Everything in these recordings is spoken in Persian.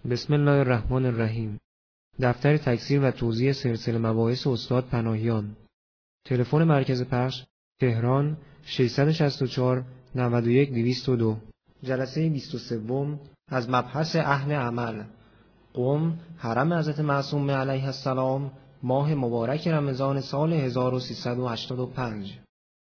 بسم الله الرحمن الرحیم. دفتر تکثیر و توزیع سلسله مباحث استاد پناهیان. تلفن مرکز پخش تهران 664 91 202. جلسه 23 از مبحث اهل عمل. قم، حرم حضرت معصومه علیه السلام، ماه مبارک رمضان سال 1385.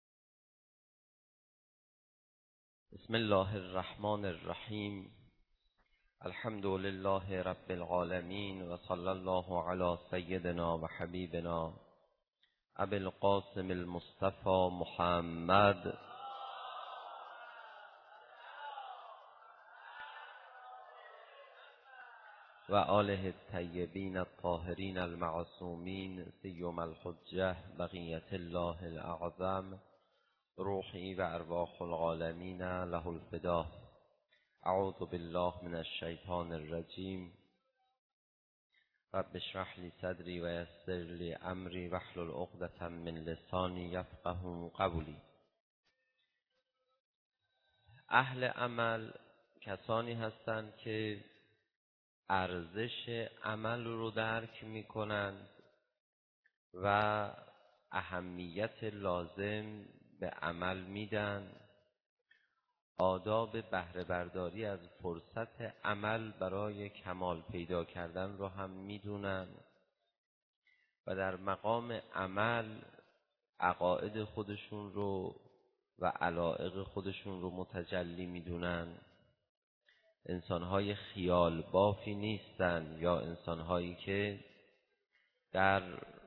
بسم الله الرحمن الرحیم. الحمد لله رب العالمین و صلی الله علی سیدنا و حبیبنا ابی القاسم المصطفى محمد و آله الطیبین الطاهرین المعصومین سیما الحجة بقیة الله الاعظم روحی و ارواح العالمین له الفدا. اعوذ بالله من الشیطان الرجیم. رب اشرح لی صدری و یسر لی امری واحلل عقدة من لسانی یفقهوا قولی. اهل عمل کسانی هستند که ارزش عمل رو درک می‌کنند و اهمیت لازم به عمل میدن، آداب بهره برداری از فرصت عمل برای کمال پیدا کردن رو هم میدونن و در مقام عمل عقاید خودشون رو و علایق خودشون رو متجلی میدونن. انسانهای خیال بافی نیستن یا انسانهایی که در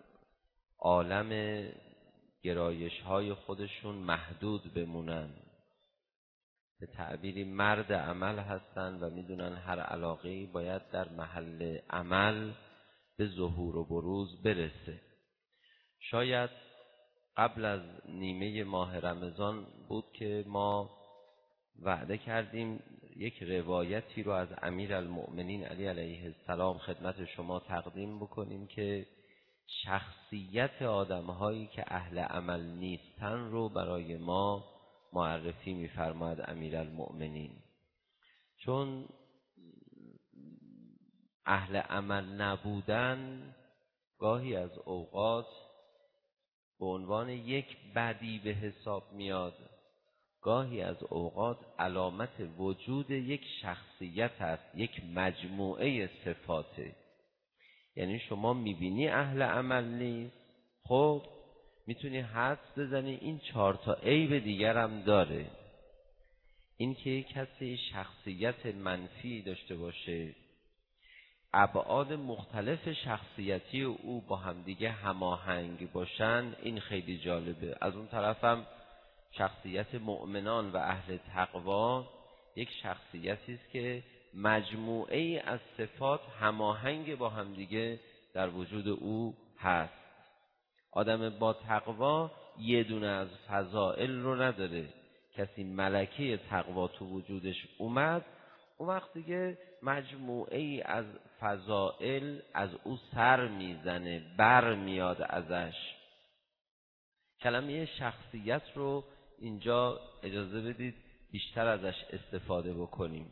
عالم گرایش‌های خودشون محدود بمونن. به تعبیری مرد عمل هستن و میدونن هر علاقه‌ای باید در محل عمل به ظهور و بروز برسه. شاید قبل از نیمه ماه رمضان بود که ما وعده کردیم یک روایتی رو از امیرالمؤمنین علی علیه السلام خدمت شما تقدیم بکنیم که شخصیت آدم‌هایی که اهل عمل نیستن رو برای ما معرفی می‌فرماید امیرالمؤمنین. چون اهل عمل نبودن گاهی از اوقات به عنوان یک بدی به حساب میاد، گاهی از اوقات علامت وجود یک شخصیت است، یک مجموعه صفاته. یعنی شما میبینی اهل عمل نیست، خب میتونی حدس بزنی این 4 عیب دیگر هم داره. این که کسی شخصیت منفی داشته باشه، ابعاد مختلف شخصیتی او با همدیگه هماهنگ باشن، این خیلی جالبه. از اون طرف هم شخصیت مؤمنان و اهل تقوا یک شخصیتی است که مجموعه ای از صفات هماهنگ با همدیگه در وجود او هست. آدم با تقوا یه دونه از فضائل رو نداره. کسی ملکه تقوا تو وجودش اومد، اون وقت دیگه مجموعه ای از فضائل از او سر میزنه، بر میاد ازش. کلمه شخصیت رو اینجا اجازه بدید بیشتر ازش استفاده بکنیم.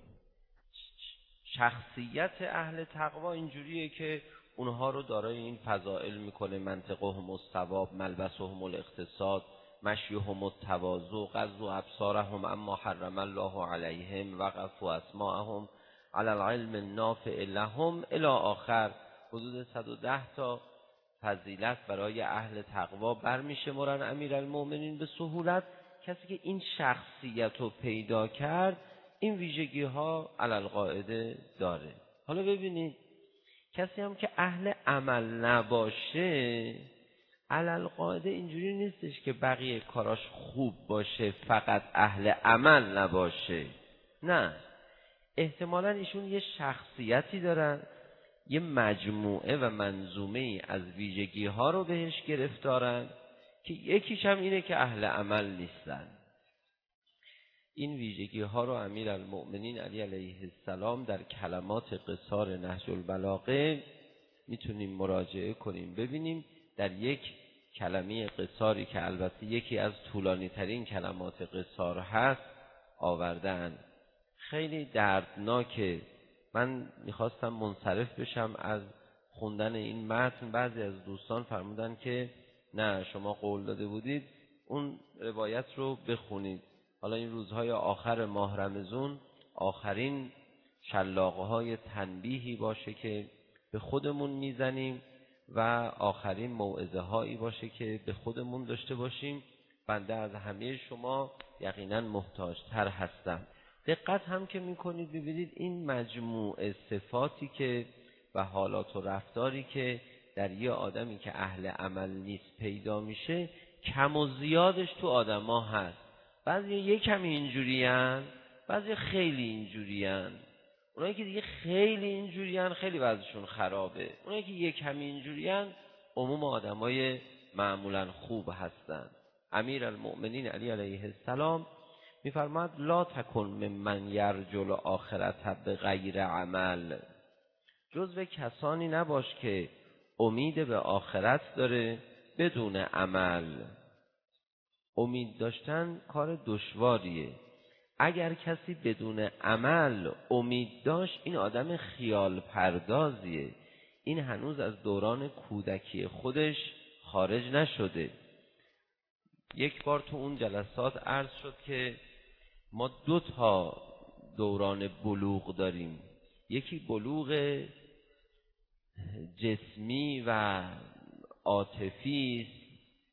شخصیت اهل تقوا اینجوریه که اونها رو دارای این فضائل میکنه: منطقهم الصواب، ملبسهم الاقتصاد، مشیهم التواضع، غضوا ابصارهم اما حرم الله علیهم، وقفوا اسماعهم علی العلم النافع لهم الی آخر. حدود 110 تا فضیلت برای اهل تقوا برمیشمرن امیرالمؤمنین به سهولت. کسی که این شخصیت رو پیدا کرد این ویژگی ها علی القاعده داره. حالا ببینید کسی هم که اهل عمل نباشه علی القاعده اینجوری نیستش که بقیه کاراش خوب باشه فقط اهل عمل نباشه. نه، احتمالاً ایشون یه شخصیتی دارن، یه مجموعه و منظومه ای از ویژگی ها رو بهش گرفتارن که یکیش هم اینه که اهل عمل نیستن. این ویژگی ها رو امیرالمؤمنین علی علیه السلام در کلمات قصار نهج البلاغه میتونیم مراجعه کنیم ببینیم. در یک کلمه قصاری که البته یکی از طولانی ترین کلمات قصار هست آوردن، خیلی دردناکه من میخواستم منصرف بشم از خوندن این متن. بعضی از دوستان فرمودن که نه، شما قول داده بودید اون روایت رو بخونید. حالا این روزهای آخر ماه رمضان آخرین شلاقه‌های تنبیهی باشه که به خودمون میزنیم و آخرین موعظه هایی باشه که به خودمون داشته باشیم. بنده از همه شما یقینا محتاجتر هستم. دقت هم که میکنید ببینید این مجموعه صفاتی که و حالات و رفتاری که در یه آدمی که اهل عمل نیست پیدا میشه، کم و زیادش تو آدما هست. بعضی یک کمی اینجورین، بعضی خیلی اینجورین. اونایی که دیگه خیلی اینجورین خیلی وضعشون خرابه. اونایی که یک کمی اینجورین عموم آدمای معمولا خوب هستن. امیرالمؤمنین علی علیه السلام میفرماد لا تکن ممن یرجو الاخرة بغیر عمل. جزو کسانی نباش که امید به آخرت داره بدون عمل. امید داشتن کار دشواریه. اگر کسی بدون عمل امید داشت این آدم خیال پردازیه. این هنوز از دوران کودکی خودش خارج نشده. یک بار تو اون جلسات عرض شد که ما 2 دوران بلوغ داریم. یکی بلوغ جسمی و عاطفی است،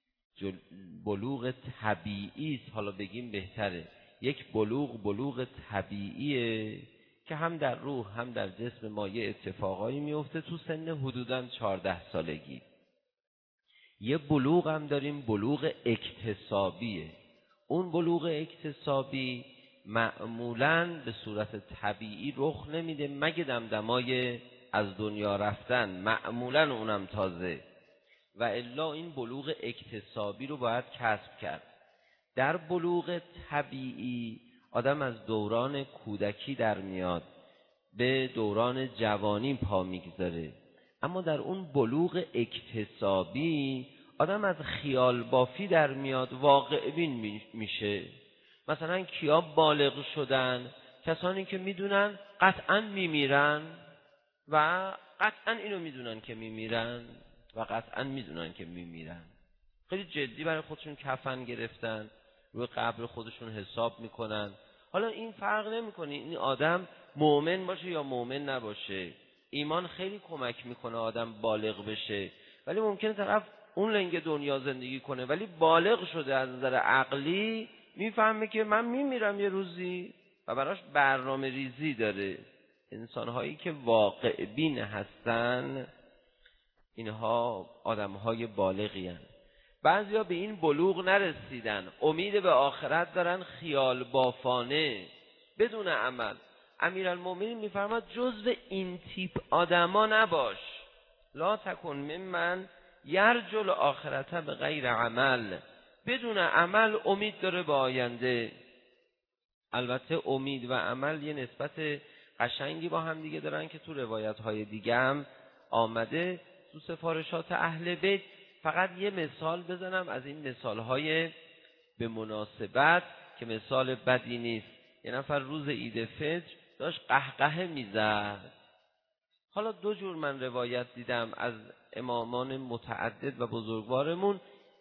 بلوغ طبیعی است. حالا بگیم بهتره. یک بلوغ طبیعیه که هم در روح هم در جسم ما یه اتفاقایی میفته تو سن حدوداً 14 سالگی. یه بلوغ هم داریم بلوغ اکتسابیه. اون بلوغ اکتسابی معمولاً به صورت طبیعی رخ نمیده مگه دمدمای از دنیا رفتن، معمولاً اونم تازه، و الا این بلوغ اکتسابی رو باید کسب کرد. در بلوغ طبیعی آدم از دوران کودکی در میاد به دوران جوانی پا میگذاره، اما در اون بلوغ اکتسابی آدم از خیال بافی در میاد واقع بین میشه. مثلا کیا بالغ شدن؟ کسانی که میدونن قطعا میمیرن و قطعا اینو میدونن که میمیرن و قطعا میدونن که میمیرن. خیلی جدی برای خودشون کفن گرفتن، روی قبر خودشون حساب میکنن. حالا این فرق نمیکنه این آدم مؤمن باشه یا مؤمن نباشه. ایمان خیلی کمک میکنه آدم بالغ بشه، ولی ممکنه طرف اون لنگ دنیا زندگی کنه ولی بالغ شده از نظر عقلی، میفهمه که من میمیرم یه روزی و براش برنامه ریزی داره. انسان‌هایی که واقع بین هستن اینها آدم‌های بالغی هستن. بعضیا به این بلوغ نرسیدن، امید به آخرت دارن خیال بافانه بدون عمل. امیرالمؤمنین میفرماد جزو این تیپ آدما نباش. لا تکن ممن یرجو الاخرة بغیر عمل. بدون عمل امید داره به آینده. البته امید و عمل یه نسبت قشنگی با هم دیگه دارن که تو روایت‌های دیگه هم آمده تو سفارشات اهل بیت. فقط یه مثال بزنم از این مثال‌های به مناسبت که مثال بدی نیست. یه نفر روز عید فطر داشت قهقه میزد. حالا 2 جور من روایت دیدم از امامان متعدد و بزرگوارمون.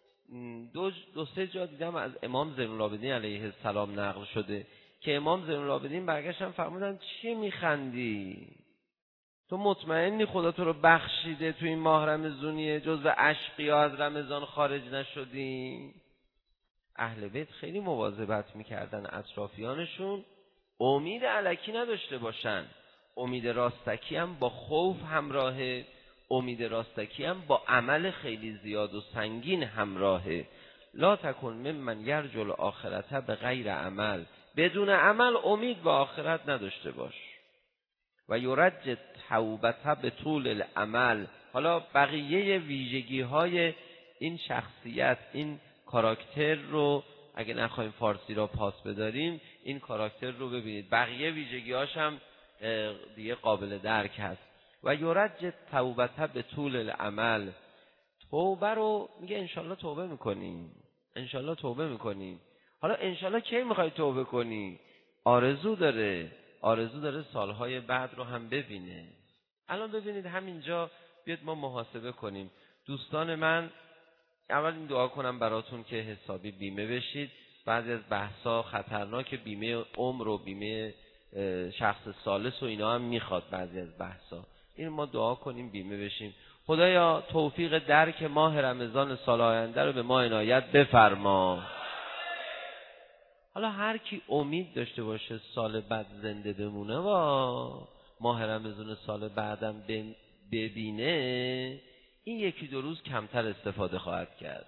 2-3 جا دیدم از امام زین العابدین علیه السلام نقل شده که امام زین العابدین برگشتن فرمودن چی میخندی؟ تو مطمئنی خدا تو رو بخشیده تو این ماه رمضانیه جزو اشقیا از رمضان خارج نشدی؟ اهل بیت خیلی مواظبت میکردن اطرافیانشون امید الکی نداشته باشن. امید راستکی هم با خوف همراهه، امید راستکی هم با عمل خیلی زیاد و سنگین همراهه. لا تکن ممن یرجو الاخرة بغیر عمل. بدون عمل امید به آخرت نداشته باش. و یرج توبه به طول العمل. حالا بقیه ویژگی های این شخصیت، این کاراکتر رو اگه نخوایم فارسی را پاس بداریم این کاراکتر رو ببینید، بقیه ویژگی هاش هم دیگه قابل درک هست. و یرج توبه به طول العمل. توبه رو میگه انشالله توبه میکنیم، انشالله توبه میکنیم. حالا انشالله کی میخوای توبه کنی؟ آرزو داره، آرزو داره سالهای بعد رو هم ببینه. الان ببینید همینجا بیاد ما محاسبه کنیم. دوستان من، اول این دعا کنم براتون که حسابی بیمه بشید. بعضی از بحثا خطرناک، بیمه عمر و بیمه شخص ثالث و اینا هم میخواد بعضی از بحثا. این ما دعا کنیم بیمه بشیم. خدایا توفیق درک ماه رمضان سال آینده رو به ما عنایت بفرما. حالا هر کی امید داشته باشه سال بعد زنده بمونه و ماه رمضان سال بعدم ببینه، این یکی دو روز کمتر استفاده خواهد کرد.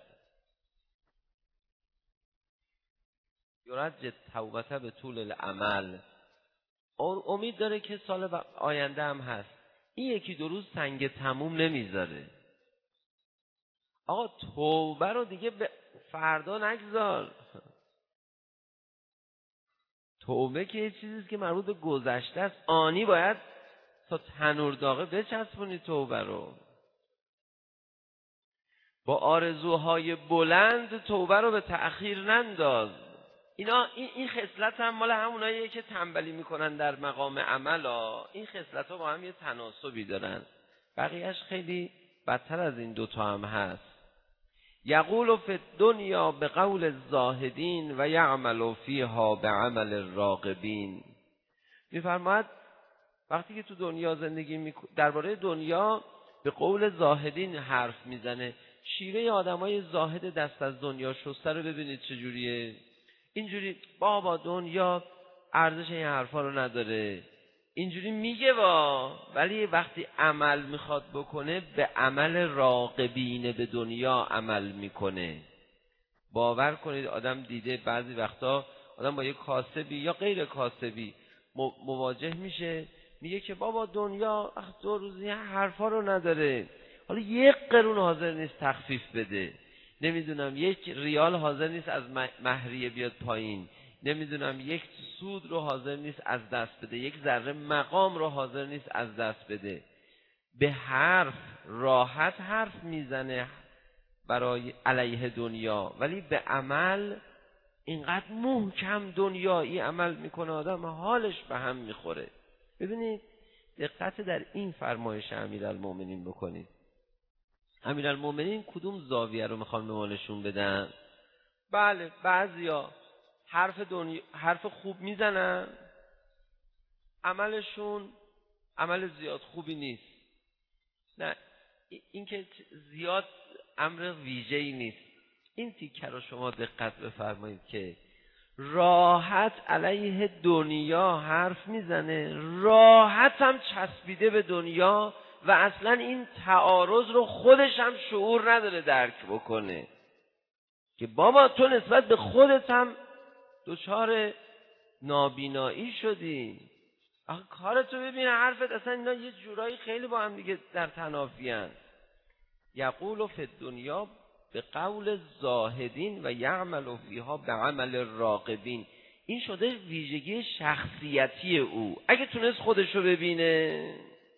یرجع توبته به طول العمل. امید داره که سال آینده هم هست. این یکی دو روز سنگ تموم نمیذاره. آقا توبه رو دیگه به فردا نگذار. توبه که یه چیزیست که مربوط به گذشته است. آنی باید تا تنور داغه بچسبونی توبه رو. با آرزوهای بلند توبه رو به تأخیر ننداز. این خصلت هم مال هموناییه که تنبلی میکنن در مقام عمل ها. این خصلت ها با هم یه تناسبی دارن. بقیهش خیلی بدتر از این دوتا هم هست. یقول فی الدنیا به قول الزاهدین و یعمل فیها به عمل الراغبین. میفرماید وقتی که تو دنیا زندگی درباره دنیا به قول زاهدین حرف میزنه. شیوه آدمای زاهد دست از دنیا شسته رو ببینید چجوریه. اینجوری بابا دنیا ارزش این حرفا رو نداره، اینجوری میگه ولی وقتی عمل میخواد بکنه به عمل راغبین به دنیا عمل میکنه. باور کنید آدم دیده بعضی وقتا آدم با یک کاسبی یا غیر کاسبی مواجه میشه، میگه که بابا دنیا 2 روزی حرفا رو نداره. حالا 1 قرون حاضر نیست تخفیف بده، نمیدونم 1 ریال حاضر نیست از مهریه بیاد پایین، نمیدونم 1 سود رو حاضر نیست از دست بده، 1 ذره مقام رو حاضر نیست از دست بده. به حرف راحت حرف میزنه برای علیه دنیا، ولی به عمل اینقدر محکم دنیایی عمل میکنه آدم حالش به هم میخوره. ببینید دقت در این فرمایش امیرالمومنین بکنید. امیرالمومنین کدوم زاویه رو میخوان به ما نشون بدن؟ بله بعضیا حرف خوب میزنن، عملشون عمل زیاد خوبی نیست. نه این که زیاد امر ویژه‌ای نیست. این تیکه رو شما دقت بفرمایید که راحت علیه دنیا حرف میزنه، راحت هم چسبیده به دنیا و اصلا این تعارض رو خودش هم شعور نداره درک بکنه که بابا تو نسبت به خودت هم دچار نابینایی شدی. آخه کارتو ببین، حرفت اصلا اینا یه جورایی خیلی با هم دیگه در تنافی هست. یقول فی الدنیا به قول زاهدین و یعمل فیها به عمل الراغبین. این شده ویژگی شخصیتی او. اگه تونست خودشو ببینه.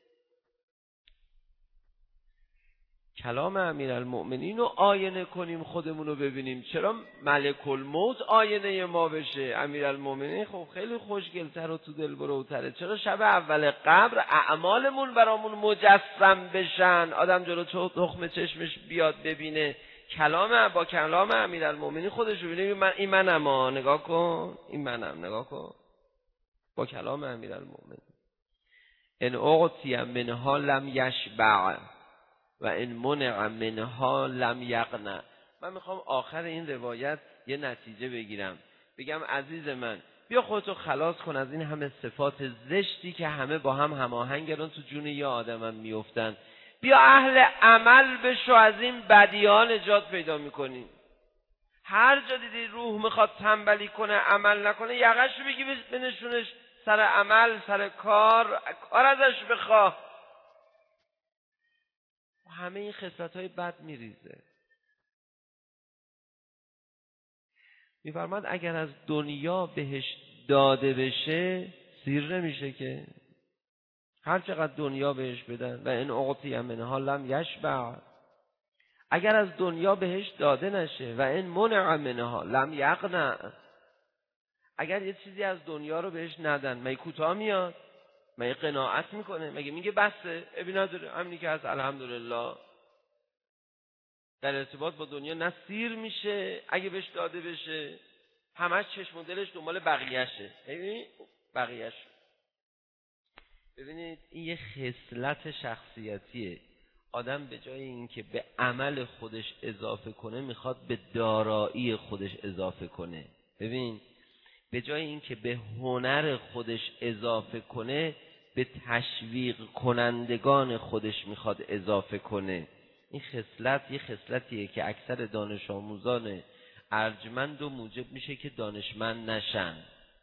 کلام امیرالمؤمنین رو آینه کنیم، خودمون رو ببینیم. چرا ملک الموت آینه ما بشه؟ امیرالمؤمنین خب خیلی خوشگل‌تر و تو دل بروتره. چرا شب اول قبر اعمالمون برامون مجسم بشن، آدم جلو تخم چشمش بیاد ببینه با کلام امیرالمؤمنین خودش رو ببینه. این منم، نگاه کن، این منم، نگاه کن. با کلام امیرالمؤمنین ان اعطی منها لم یشبع و ان منع منها لم یقنع. من میخوام آخر این روایت یه نتیجه بگیرم، بگم عزیز من بیا خودتو خلاص کن از این همه صفات زشتی که همه با هم هماهنگن تو جون یه آدمم میافتن. بیا اهل عمل بشو، از این بدیان نجات پیدا میکنی. هر جا دیدی روح میخواد تنبلی کنه عمل نکنه، یقش رو بگی بنشونش سر عمل، سر کار ازش بخواه. همه این خصلت‌های بد میریزه. میفرماد اگر از دنیا بهش داده بشه سیر نمیشه که، هر چقدر دنیا بهش بدن. و ان اعطی منها لم یشبع. اگر از دنیا بهش داده نشه و ان منع منها لم یقنع. اگر یه چیزی از دنیا رو بهش ندن مگه کوتاه میاد؟ مگه قناعت میکنه؟ مگه میگه بسه ابی نداره همینی که هست الحمدلله؟ در ارتباط با دنیا نه سیر میشه اگه بهش داده بشه، همش چشم و دلش دنبال بقیه‌شه. ببینید بقیه‌ش، ببینید این یه خصلت شخصیتیه. آدم به جای اینکه به عمل خودش اضافه کنه میخواد به دارایی خودش اضافه کنه. ببین به جای اینکه به هنر خودش اضافه کنه به تشویق کنندگان خودش میخواد اضافه کنه. این خصلت یه خصلتیه که اکثر دانش آموزان ارجمند و موجب میشه که دانشمند نشن.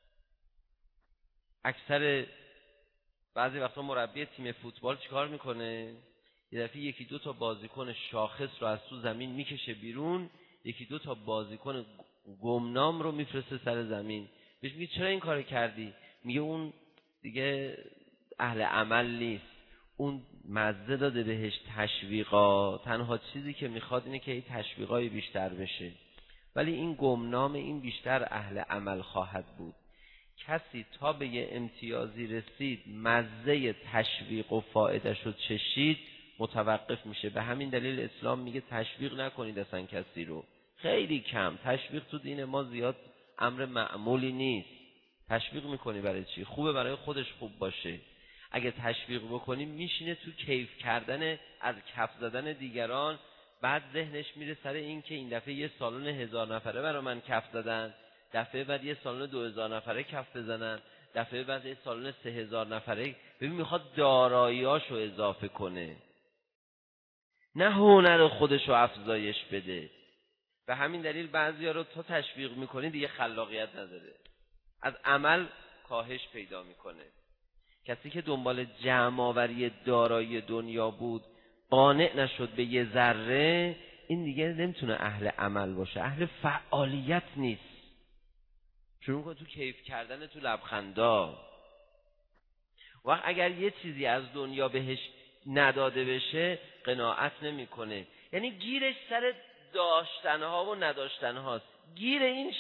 اکثر بعضی وقتا مربی تیم فوتبال چیکار میکنه؟ یه دفعه یکی دو تا بازیکن شاخص رو از تو زمین میکشه بیرون، یکی دو تا بازیکن گمنام رو میفرسته سر زمین. بهش میگه چرا این کار کردی؟ میگه اون دیگه اهل عمل نیست، اون مزه داده بهش تشویقا، تنها چیزی که میخواد اینه که این تشویقای بیشتر بشه. ولی این گمنام این بیشتر اهل عمل خواهد بود. کسی تا به یه امتیازی رسید مزه تشویق و فایده شد چشید متوقف میشه. به همین دلیل اسلام میگه تشویق نکنید اصلا کسی رو، خیلی کم. تشویق تو دین ما زیاد امر معمولی نیست. تشویق میکنی برای چی؟ خوبه برای خودش خوب باشه. اگه تشویق بکنی میشینه تو کیف کردن از کف زدن دیگران، بعد ذهنش میره سر این که این دفعه یه سالن 1000 نفره برای من کف زدن، دفعه بعد یه سالن 2000 نفره کف بزنن، دفعه بعد یه سالن 3000 نفره. ببین میخواد داراییاشو اضافه کنه، نه هنر خودشو افزایش بده. به همین دلیل بعضیا رو تا تشویق میکنی دیگه خلاقیت نداره، از عمل کاهش پیدا میکنه. کسی که دنبال جمع آوری دارایی دنیا بود قانع نشد به یه ذره، این دیگه نمیتونه اهل عمل باشه، اهل فعالیت نیست. شروع کن تو کیف کردن، تو لبخندا. وقت اگر یه چیزی از دنیا بهش نداده بشه قناعت نمیکنه. یعنی گیرش سر داشتنها و نداشتنهاست. گیر این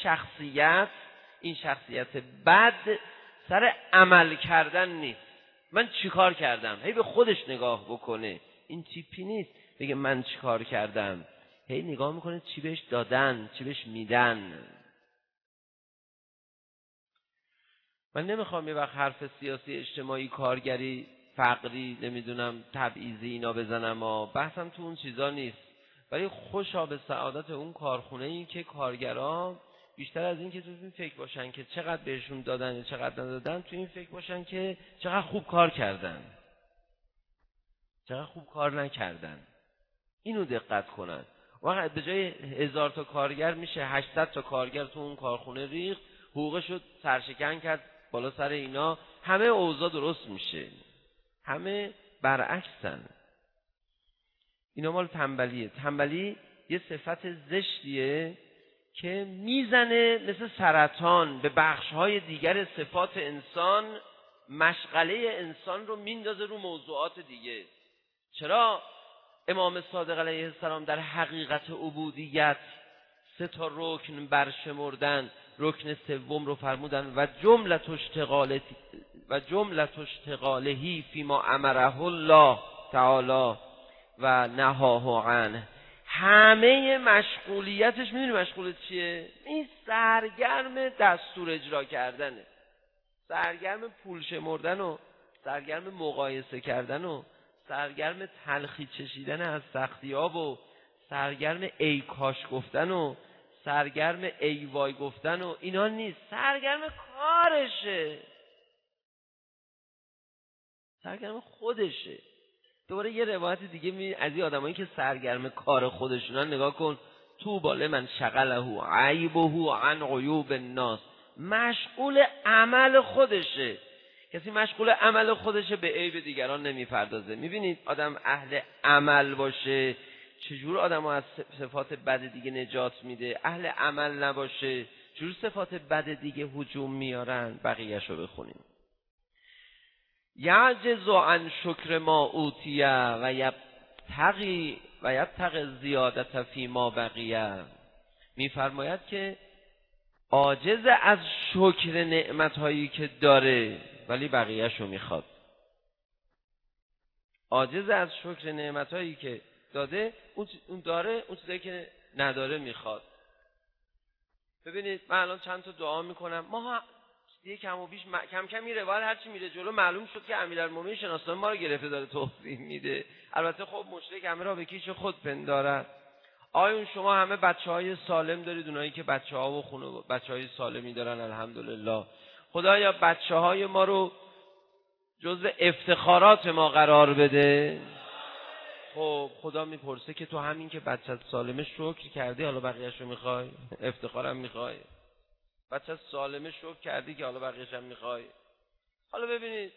شخصیت بد سر عمل کردن نیست. من چیکار کردم؟ هی به خودش نگاه بکنه. این تیپی نیست بگه من چیکار کردم. هی نگاه میکنه چی بهش دادن، چی بهش میدن. من نمیخوام یه وقت حرف سیاسی، اجتماعی، کارگری، فقری، نمیدونم تبعیضی اینا بزنم، بحثم تو اون چیزا نیست. ولی خوشا به سعادت اون کارخونه این که کارگران بیشتر از این که تو این فکر باشن که چقدر بهشون دادن یا چقدر ندادن، تو این فکر باشن که چقدر خوب کار کردن، چقدر خوب کار نکردن. اینو دقت کنن. واقعا به جای 1000 تا کارگر میشه 800 تا کارگر تو اون کارخونه ریخت، حقوقشو سرشکن کرد بالا سر اینا، همه اوضاع درست میشه. همه برعکسن. اینا مال تنبلیه. تنبلی یه صفت زشتیه که میزنه مثل سرطان به بخش‌های دیگر صفات انسان، مشغله انسان رو میندازه رو موضوعات دیگه. چرا امام صادق علیه السلام در حقیقت عبودیت 3 تا رکن برشمردن، رکن سوم رو فرمودن و جملت اشتغالهی فیما امره الله تعالی و نهاه عنه. همه مشغولیتش میدونی مشغولیت چیه؟ این سرگرم دستور اجرا کردنه، سرگرم پول شمردن و سرگرم مقایسه کردن و سرگرم تلخی چشیدن از سختی‌ها و سرگرم ای کاش گفتن و سرگرم ای وای گفتن و اینا نیست. سرگرم کارشه، سرگرم خودشه. دوباره یه روایت دیگه می از این آدمایی که سرگرم کار خودشونن نگاه کن. تو باله من شغله عیبه عن عیوب الناس. مشغول عمل خودشه. کسی مشغول عمل خودشه به عیب دیگران نمیپردازه. میبینید آدم اهل عمل باشه چجور آدمو از صفات بد دیگه نجات میده. اهل عمل نباشه چجور صفات بد دیگه هجوم میارن. بقیه‌شو بخونیم. یعجز عن شکر ما اوتیه و یبتغی زیادت فی ما بقیه. میفرماید که عاجز از شکر نعمت‌هایی که داره ولی بقیه‌شو میخواد. عاجز از شکر نعمت‌هایی که داده، اون داره، اون چیزایی که نداره میخواد. ببینید من الان چند تا دعا میکنم، ما دیگه کم و بیش کم کم این روایت هرچی میره جلو معلوم شد که امیرالمومنین شناسنامه ما رو گرفته داره توضیح میده. البته خب مشرک همه را به کیش خود پندارد. آیون شما همه بچه‌های سالم دارید، اونایی که بچه‌ها و خونه بچه‌های سالمی دارن الحمدلله. خدایا بچه‌های ما رو جزو افتخارات ما قرار بده. خب خدا میپرسه که تو همین که بچت سالمه شکر کردی حالا بقیه‌اش رو میخوای؟ افتخارم میخوای؟ بچت سالمه شکر کردی که حالا بقیه‌اش هم میخوای؟ حالا ببینید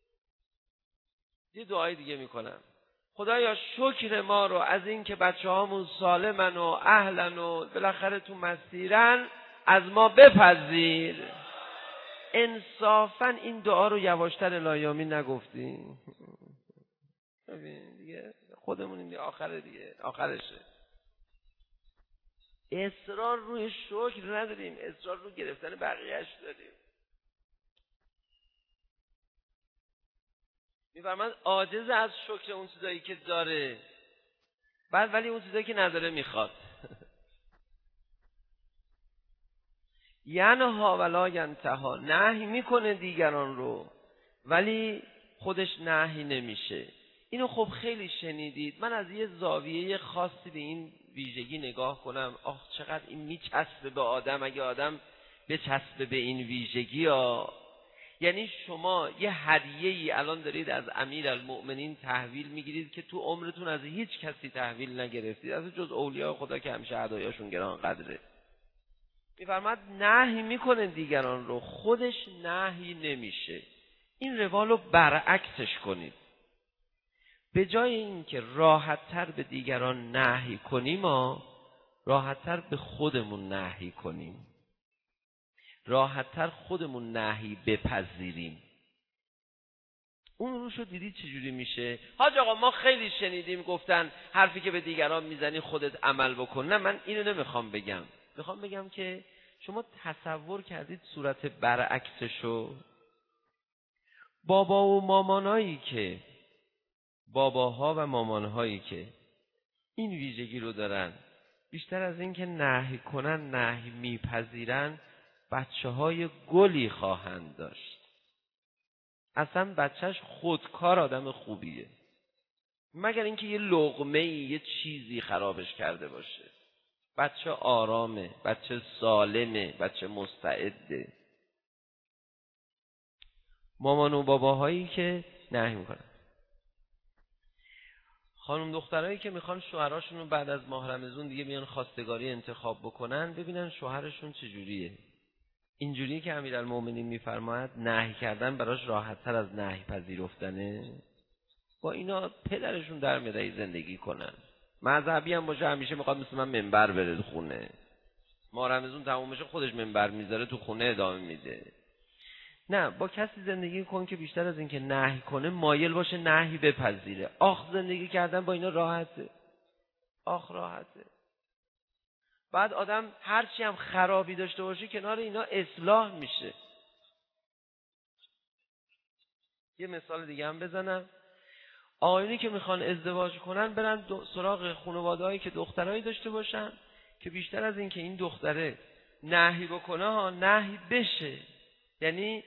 یه دعای دیگه میکنم. خدایا شکر ما رو از این که بچه‌هامون سالمن و اهلن و بالاخره تو مسیرن از ما بپذیر. انصافا این دعا رو یواشتر الهیامی نگفتیم؟ ببین دیگه خودمونیم دیگه، آخره دیگه، آخرشه. اصرار روی شکر نداریم، اصرار رو گرفتن بقیه‌اش داریم. میفرماید عاجز از شکر اون چیزایی که داره، بعد ولی اون چیزایی که نداره میخواد. ینها ولا ینتها، نهی میکنه دیگران رو ولی خودش نهی نمیشه. اینو خب خیلی شنیدید. من از یه زاویه خاصی به این ویژگی نگاه کنم، آخ چقدر این میچسبه به آدم. اگه آدم بچسبه به این ویژگی ها، یعنی شما یه هدیه‌ای الان دارید از امیرالمؤمنین تحویل میگیرید که تو عمرتون از هیچ کسی تحویل نگرفتید، از جز اولیاء خدا که همیشه هدایاشون گران قدره. میفرماد نهی میکنه دیگران رو، خودش نهی نمیشه. این روال رو برعکسش کنید. به جای اینکه راحت‌تر به دیگران نهی کنیم، ما راحت‌تر به خودمون نهی کنیم، راحت‌تر خودمون نهی بپذیریم. اون روشو دیدید چجوری میشه؟ حاج آقا ما خیلی شنیدیم گفتن حرفی که به دیگران میزنی خودت عمل بکن. نه من اینو نمیخوام بگم. میخوام بگم که شما تصور کردید صورت برعکسشو؟ بابا و مامانایی که باباها و مامانهایی که این ویژگی رو دارن، بیشتر از این که نهی کنن نهی میپذیرن، بچه‌های گلی خواهند داشت. اصلا بچهش خودکار آدم خوبیه، مگر اینکه یه لقمه‌ای یه چیزی خرابش کرده باشه. بچه آرامه، بچه سالمه، بچه مستعده. مامان و باباهایی که نهی میکنن. خانم دخترایی که میخوان شوهراشون رو بعد از ماه رمضان دیگه بیان خواستگاری انتخاب بکنن، ببینن شوهرشون چجوریه. اینجوریه که امیرالمومنین میفرماید نهی کردن براش راحت‌تر از نهی پذیرفتنه. با اینا پدرشون در میاد زندگی کنن. مذهبی هم باشه همیشه میخواد مثل من منبر بره تو خونه. ماه رمضان تموم بشه خودش منبر میذاره تو خونه ادامه میده. نه، با کسی زندگی کن که بیشتر از این که نهی کنه مایل باشه نهی بپذیره. آخ زندگی کردن با اینا راحته، آخ راحته. بعد آدم هرچی هم خرابی داشته باشه کنار اینا اصلاح میشه. یه مثال دیگه هم بزنم. آقایونی که میخوان ازدواج کنن برن سراغ خانواده‌هایی که دخترایی داشته باشن که بیشتر از این که این دختره نهی بکنه ها نهی بشه. یعنی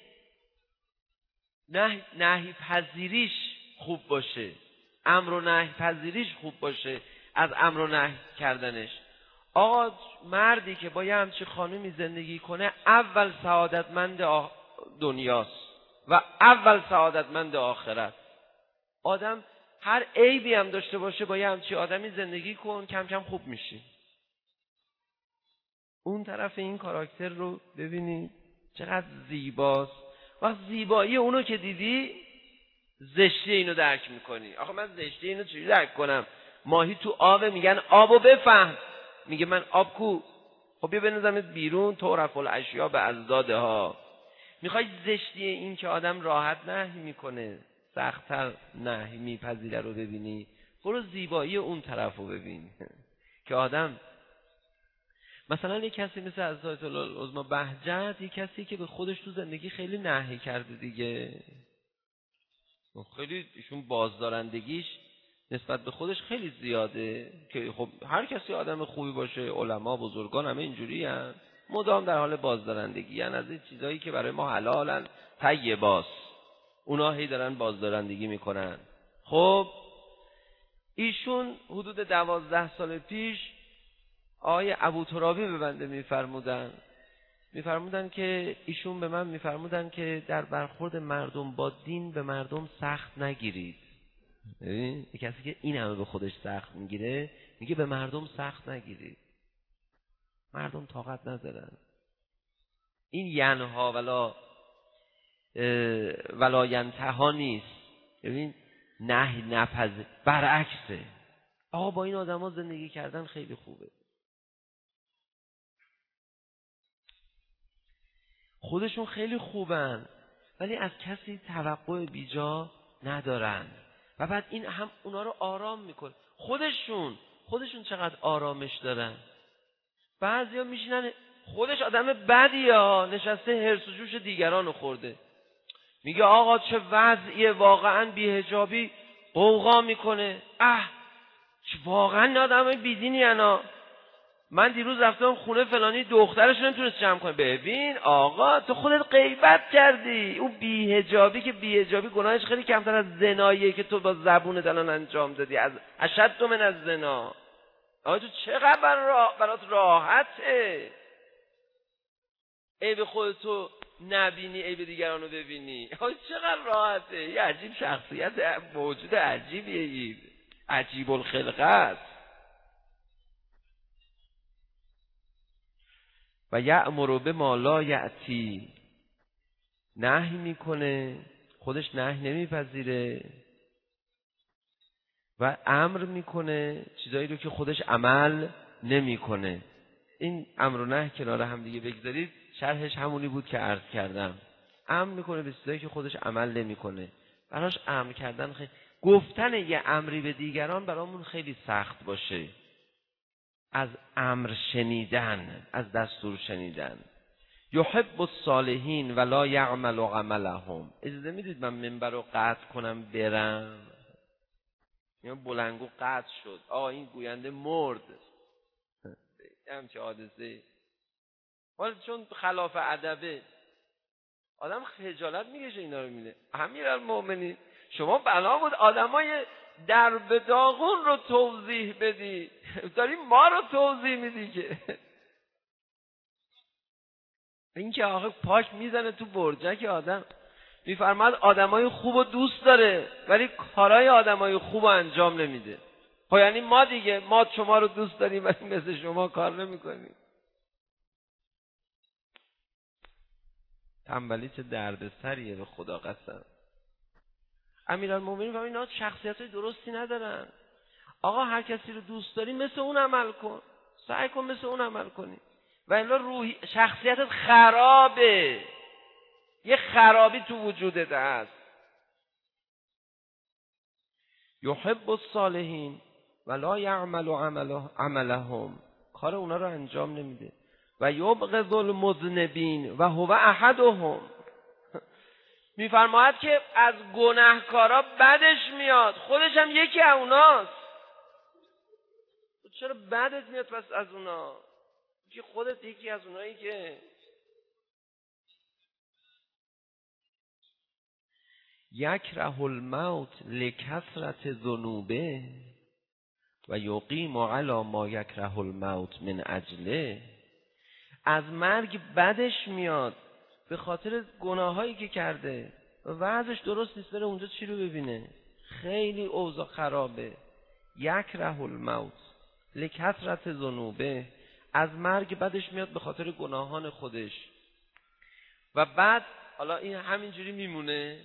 نهی پذیریش خوب باشه، امر و نهی پذیریش خوب باشه از امر و نهی کردنش. آقا مردی که با یه همچی خانومی زندگی کنه اول سعادتمند دنیاست و اول سعادتمند آخرت. آدم هر عیبی هم داشته باشه با یه همچی آدمی زندگی کن، کم کم خوب میشی. اون طرف این کاراکتر رو ببینید چقدر زیباست. وقت زیبایی اونو که دیدی زشتی اینو درک میکنی. آخه من زشتی اینو چجوری درک کنم؟ ماهی تو آب میگن آبو بفهم، میگه من آب کو؟ خب بیا بنازمت بیرون، تعرف الاشیاء باضدادها. میخوای زشتی این که آدم راحت نهی میکنه سخت‌تر نهی میپذیره رو ببینی؟ برو زیبایی اون طرف رو ببین که آدم مثلا یک کسی مثل از آیت الله العظمی بهجت، یک کسی که به خودش تو زندگی خیلی نهی کرده دیگه، خیلی ایشون بازدارندگیش نسبت به خودش خیلی زیاده، که خب هر کسی آدم خوبی باشه، علما بزرگان همه اینجوری هن، مدام در حال بازدارندگی هن از این چیزایی که برای ما حلالن طیباست، اونا هی دارن بازدارندگی میکنن. خب ایشون حدود 12 سال پیش آقای ابوترابی به بنده میفرمودن که ایشون به من میفرمودن که در برخورد مردم با دین به مردم سخت نگیرید. ببین کسی که این همه به خودش سخت میگیره میگه به مردم سخت نگیرید، مردم طاقت ندارن. این ینها ولا ینتها نیست. ببین نهی نپذیر، برعکسه. آقا با این آدما زندگی کردن خیلی خوبه، خودشون خیلی خوبن ولی از کسی توقع بیجا ندارن و بعد این هم اونا رو آرام میکنه. خودشون چقدر آرامش دارن. بعضیا میشینن، خودش آدم بدیه، نشسته هرس و جوش دیگران رو خورده، میگه آقا چه وضعیه، واقعا بی‌حجابی قوقا میکنه، واقعا آدم بیدینی انا. من دیروز رفتم خونه فلانی، دخترش نمیتونست جمع کنه. ببین آقا تو خودت غیبت کردی. اون بی‌حجابی که بی‌حجابی گناهش خیلی کمتر از زناییه که تو با زبونت الان انجام دادی، از اشد من از زنا. آقا تو چقدر برات راحته عیب خودتو نبینی، عیب دیگران رو ببینی. آقا چقدر راحته. یه عجیب شخصیت، موجود عجیبیه، عجیب الخلقت. و یأمر بما لا یأتی، نهی میکنه، خودش نهی نمیپذیره و امر میکنه چیزایی رو که خودش عمل نمیکنه. این امر و نهی کنار هم دیگه بگذارید، شرحش همونی بود که عرض کردم. امر میکنه به چیزایی که خودش عمل نمیکنه. براش امر کردن گفتن یه امری به دیگران برامون خیلی سخت باشه، از امر شنیدن، از دستور شنیدن. یحب الصالحین ولا یعمل عملهم. اجازه میدید من منبر رو قطع کنم برم؟ بلنگو قطع شد، آقا این گوینده مرد، همچه حادثه. ولی چون خلاف ادبه آدم خجالت میکشه اینا رو میده. امیرالمومنین شما بنا بود آدمای در به داغون رو توضیح بدی، داری ما رو توضیح میدی که این که آخه پاک میزنه تو برجک آدم. میفرماد آدمای خوب رو دوست داره ولی کارهای آدمای خوب رو انجام نمیده. خب یعنی ما دیگه، ما شما رو دوست داریم ولی مثل شما کار نمیکنیم. تنبلی چه دردسریه به خدا قسم. امیرالمومنین اینا شخصیتای درستی ندارن. آقا هر کسی رو دوست داری مثل اون عمل کن، سعی کن مثل اون عمل کنی و الا روحی شخصیتت خرابه، یه خرابی تو وجودت هست. یحب الصالحین ولا یعمل عملهم، کار اونا رو انجام نمیده. و یبغض المذنبین و هو احدهم، میفرماید که از گناهکارا بدش میاد، خودش هم یکی از اوناست. چرا بدت میاد پس از اونا؟ که خودت یکی از اونایی که یکره الموت لکثرت ذنوبه و یقیم علی ما یکره الموت من اجله. از مرگ بدش میاد به خاطر گناهایی که کرده و وضعش درست نیست، بره اونجا چی رو ببینه؟ خیلی اوضاع خرابه. یکره الموت لکثرت ذنوبه، از مرگ بدش میاد به خاطر گناهان خودش و بعد حالا این همینجوری میمونه.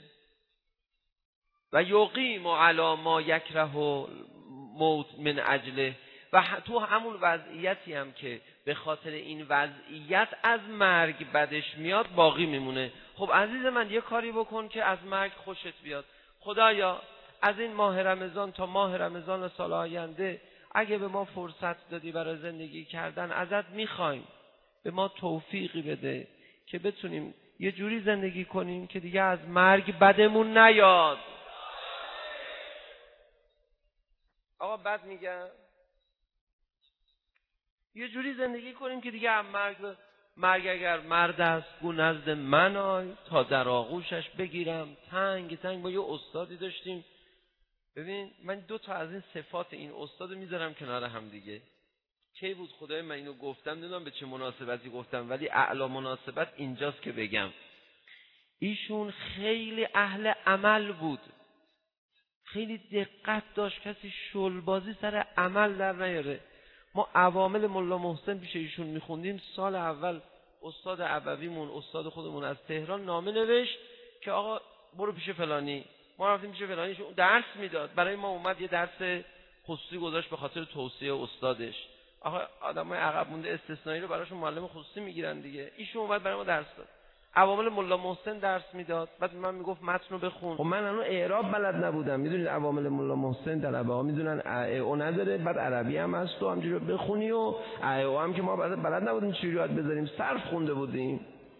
و یقیم علی ما یکره الموت من اجله، و تو همون وضعیتی هم که به خاطر این وضعیت از مرگ بدش میاد باقی میمونه. خب عزیز من یه کاری بکن که از مرگ خوشت بیاد. خدایا از این ماه رمضان تا ماه رمضان سال آینده اگه به ما فرصت دادی برای زندگی کردن ازت میخوایم به ما توفیقی بده که بتونیم یه جوری زندگی کنیم که دیگه از مرگ بدمون نیاد. آقا بد میگم، یه جوری زندگی کنیم که دیگه از مرگ اگر مرد است گو نزد من آی تا در آغوشش بگیرم. تنگ با یه استادی داشتیم. ببین من 2 تا از این صفات این استادو میذارم کنار هم دیگه. کی بود خدای من اینو گفتم، نمیدونم به چه مناسبتی گفتم، ولی اعلی مناسبت اینجاست که بگم. ایشون خیلی اهل عمل بود، خیلی دقت داشت کسی شلبازی سر عمل در نیاره. ما عوامل ملا محسن پیش ایشون میخوندیم، سال اول استاد عبویمون استاد خودمون از تهران نامه نوشت که آقا برو پیش فلانی. ما رفتیم پیش فلانی، ایشون درس میداد برای ما، اومد یه درس خصوصی گذاشت به خاطر توصیه استادش. آقا آدمای عقب مونده استثنایی رو براشون معلم خصوصی میگیرن دیگه. ایشون اومد برای ما درس داد، عوامل ملا محسن درس میداد، بعد من میگفت متن رو بخون. خب من الان اعراب بلد نبودم، میدونید عوامل ملا محسن طلبه ها میدونن او نداره، بعد عربی هم هست و همینجوری بخونی و او هم که ما بلد نبودیم چجوری یاد بذاریم، صرف خونده بودیم.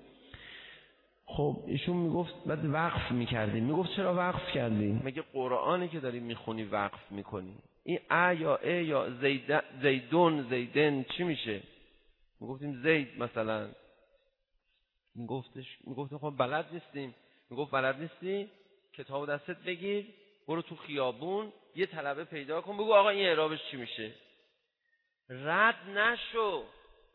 خب ایشون میگفت بعد وقف میکردیم. میگفت چرا وقف کردی؟ مگه قرآنی که داری میخونی وقف میکنی؟ این یا یا زیدون زیدن چی میشه؟ میگفتیم زید مثلا. میگفتیم خب بلد نیستیم. میگفت بلد نیستی؟ کتابو دستت بگیر برو تو خیابون یه طلبه پیدا کن بگو آقا این اعرابش چی میشه. رد نشو،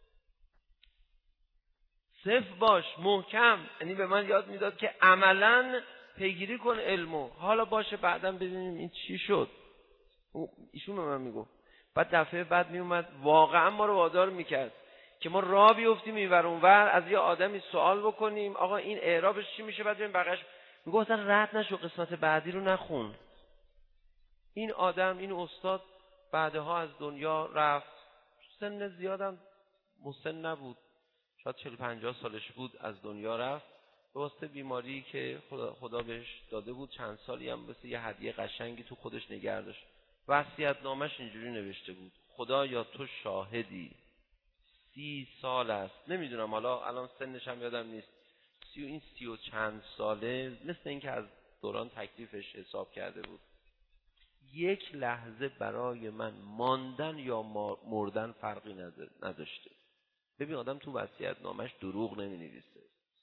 صف باش، محکم. یعنی به من یاد میداد که عملاً پیگیری کن علمو. حالا باشه بعداً ببینیم این چی شد. ایشون به من میگفت. بعد دفعه بعد میومد واقعا ما رو وادار میکرد که ما راه بیفتیم اینور اونور، از یه آدمی سوال بکنیم آقا این اعرابش چی میشه، بعد ببین بقیش. میگفت رد نشو، قسمت بعدی رو نخون. این آدم، این استاد بعدها از دنیا رفت. سن زیادم مسن نبود، شاید 40-50 سالش بود از دنیا رفت به واسطه بیماری که خدا بهش داده بود. چند سالی هم مثل یه هدیه قشنگی تو خودش نگه داشت. وصیت‌نامه‌اش اینجوری نوشته بود: خدایا تو شاهدی 30 سال است، نمیدونم حالا الان سنش هم یادم نیست، 30 و چند ساله، مثل اینکه از دوران تکلیفش حساب کرده بود، یک لحظه برای من ماندن یا مردن فرقی نداشته. ببین آدم تو وصیت‌نامه‌اش دروغ نمی‌نویسه.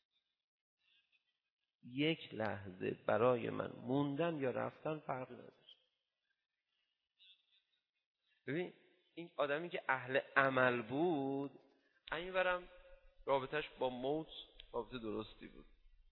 یک لحظه برای من موندن یا رفتن فرقی نداشته. ببین این آدمی که اهل عمل بود، اینورم رابطش با موت رابطه درستی بود.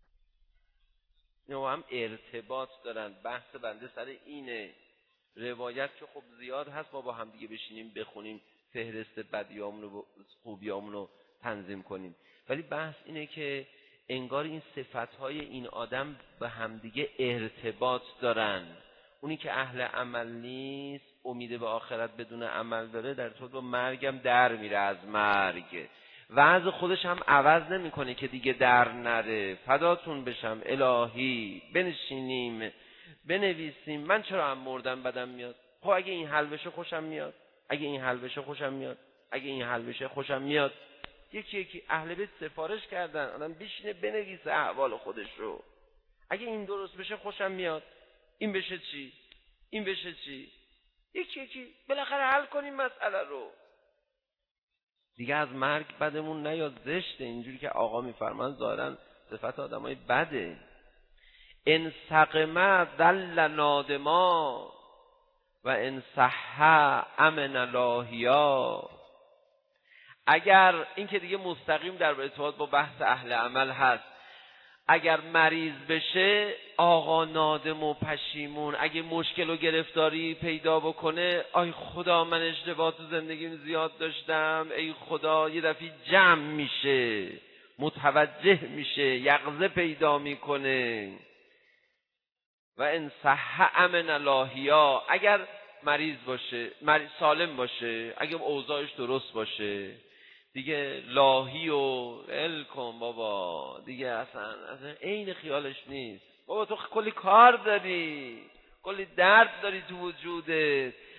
اینا هم ارتباط دارن. بحث بنده سر اینه. روایت که خب زیاد هست، ما با هم دیگه بشینیم بخونیم فهرست بدیامون و خوبیامون رو تنظیم کنیم، ولی بحث اینه که انگار این صفتهای این آدم به همدیگه ارتباط دارن. اونی که اهل عمل نیست، امید به آخرت بدون عمل داره، در طول با مرگم در میره از مرگ. وضع خودش هم عوض نمیکنه که دیگه در نره. فداتون بشم الهی، بنشینیم بنویسیم من چرا هم مردن بدم میاد. خب اگه این حل بشه خوشم میاد، اگه این حل بشه خوشم میاد، اگه این حل بشه خوشم میاد. یکی اهل بیت سفارش کردن آدم بشینه بنویسه احوال خودش رو. اگه این درست بشه خوشم میاد، این بشه چی، این بشه چی. یکی بالاخره حل کنیم مسئله رو. دیگه از مرگ بدمون نیاد. زشته اینجوری که آقا میفرمان، ظاهرا صفت آدمای بده. ان سقم ذل نادما و ان صح امن لاهیا. اگر این که دیگه مستقیم در ارتباط با بحث اهل عمل هست، اگر مریض بشه آقا نادم و پشیمون، اگه مشکل و گرفتاری پیدا بکنه، آی خدا من اشتباه تو زندگیم زیاد داشتم، ای خدا، یه دفعه جمع میشه، متوجه میشه، یقظه پیدا میکنه. و ان صح امن لاهیا. اگر مریض باشه، سالم باشه، اگه اوضاعش درست باشه، دیگه لاهی و الکن بابا، دیگه اصلا عین خیالش نیست. بابا تو کلی کار داری، کلی درد داری تو وجودت،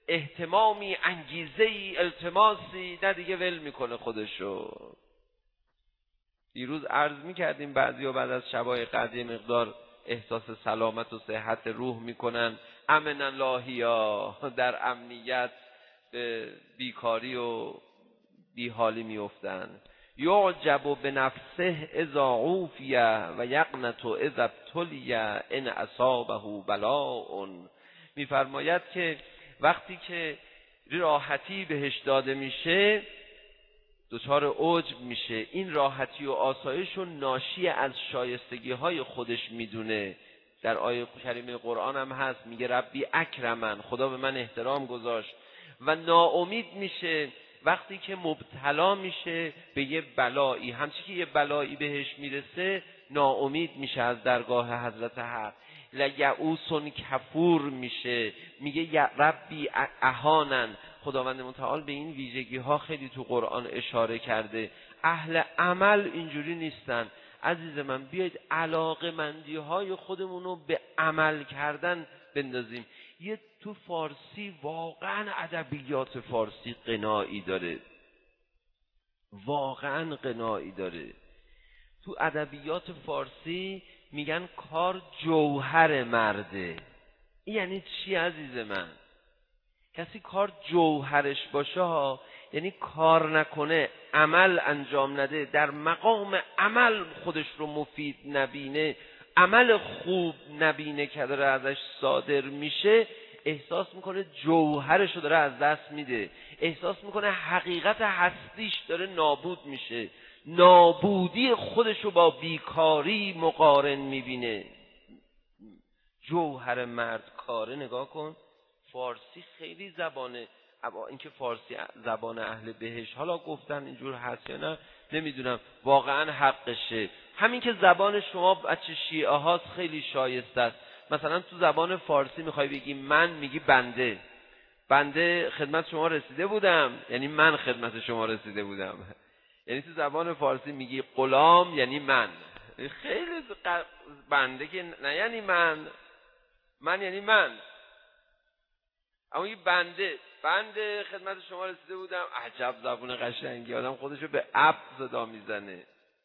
اهتمامی، انگیزه‌ای، التماسی، نه دیگه ول میکنه خودشو. دیروز عرض میکردیم بعضیا بعد از شبای قدر مقدار احساس سلامت و صحت روح میکنن، امن لاهیا، در امنیت به بیکاری و بیحالی میافتن. یعجب بنفسه اذا عوفی و یقنط اذا ابتلی ان اصابه بلاء. میفرماید که وقتی که راحتی بهش داده میشه دچار عجب میشه. این راحتی و آسایش رو ناشی از شایستگی های خودش میدونه. در آیه کریمه قرآن هم هست، میگه ربی اکرمن، خدا به من احترام گذاشت. و ناامید میشه وقتی که مبتلا میشه به یه بلایی، همچنین که یه بلایی بهش میرسه ناامید میشه از درگاه حضرت حق. لیعوس کفور میشه، میگه یا ربی اهانن. خداوند متعال به این ویژگی ها خیلی تو قرآن اشاره کرده. اهل عمل اینجوری نیستن. عزیز من بیایید علاقمندی های خودمون رو به عمل کردن بندازیم. یه تو فارسی واقعا ادبیات فارسی قنایی داره، واقعا قنایی داره. تو ادبیات فارسی میگن کار جوهر مرده. این یعنی چی عزیز من؟ کسی کار جوهرش باشه ها، یعنی کار نکنه، عمل انجام نده، در مقام عمل خودش رو مفید نبینه، عمل خوب نبینه که داره ازش صادر میشه، احساس میکنه جوهرش رو داره از دست میده، احساس میکنه حقیقت هستیش داره نابود میشه، نابودی خودش رو با بیکاری مقارن میبینه. جوهر مرد کاره. نگاه کن فارسی خیلی زبانه، اینکه فارسی زبان اهل بهش، حالا گفتن اینجور هست یا نه نمیدونم، واقعا حقشه. همین که زبان شما بچه شیعه هاست خیلی شایسته است. مثلا تو زبان فارسی میخوای بگی من، میگی بنده. بنده خدمت شما رسیده بودم، یعنی من خدمت شما رسیده بودم. یعنی تو زبان فارسی میگی غلام، یعنی من. خیلی بنده که نه یعنی من یعنی من. اما این بنده خدمت شما رسیده بودم. عجب زبون قشنگی، آدم خودشو به عبد صدا میزنه.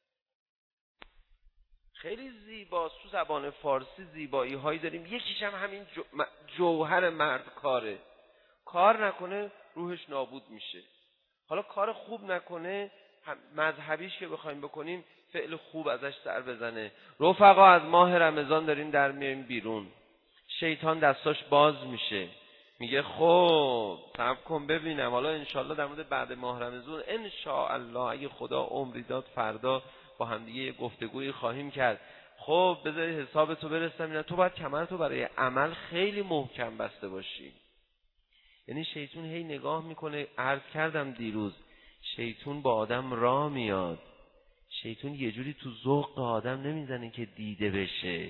خیلی زیباست. تو زبان فارسی زیبایی هایی داریم. یکیش هم همین جوهر مرد کاره. کار نکنه روحش نابود میشه. حالا کار خوب نکنه، مذهبیش که بخوایم بکنیم فعل خوب ازش سر بزنه. رفقا از ماه رمضان داریم در میایم بیرون، شیطان دستاش باز میشه، میگه خب صبر کن ببینم، حالا انشالله در مورد بعد ماه رمضان انشاءالله اگه خدا عمری داد فردا با هم دیگه یه گفتگویی خواهیم کرد. خب بذار حسابتو برسم. اینا تو باید کمرتو برای عمل خیلی محکم بسته باشی. یعنی شیطان هی نگاه میکنه. عرض کردم دیروز شیطان با آدم راه میاد. شیطان یه جوری تو ذوق آدم نمیزنه که دیده بشه.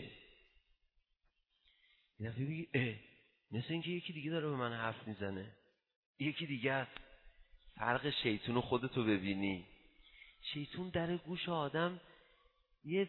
یه دفعه بگی مثل اینکه یکی دیگه داره به من حرف میزنه، یکی دیگه است. فرق شیطان و خودتو ببینی. شیطان در گوش آدم یه